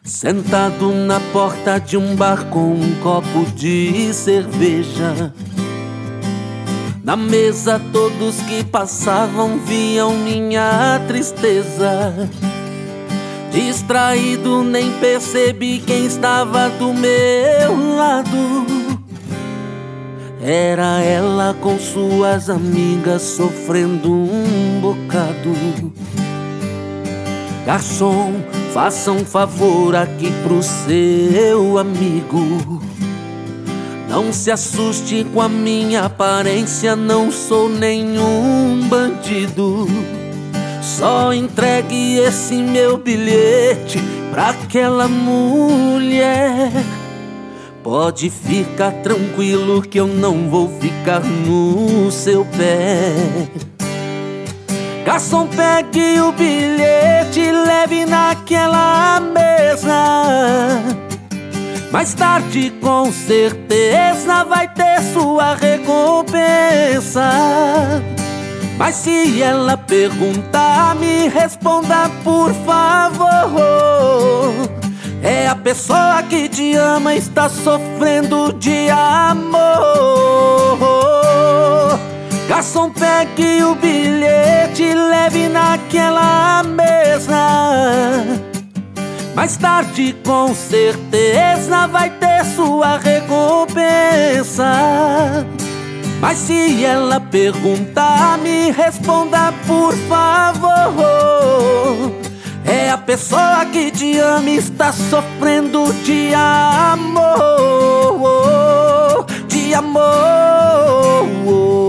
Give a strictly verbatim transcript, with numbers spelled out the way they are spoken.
Sentado na porta de um bar com um copo de cerveja, na mesa todos que passavam viam minha tristeza. Distraído nem percebi quem estava do meu lado. Era ela com suas amigas sofrendo um bocado. Garçom, faça um favor aqui pro seu amigo. Não se assuste com a minha aparência, não sou nenhum bandido. Só entregue esse meu bilhete pra aquela mulher. Pode ficar tranquilo que eu não vou ficar no seu pé. Garçom, pegue o bilhete e leve naquela mesa. Mais tarde com certeza vai ter sua recompensa. Mas se ela perguntar, me responda por favor. É a pessoa que te ama, está sofrendo de amor. Garçom, pegue o bilhete e leve naquela mesa. Mais tarde com certeza vai ter sua recompensa. Mas se ela perguntar, me responda por favor. É a pessoa que te ama, está sofrendo de amor. De amor.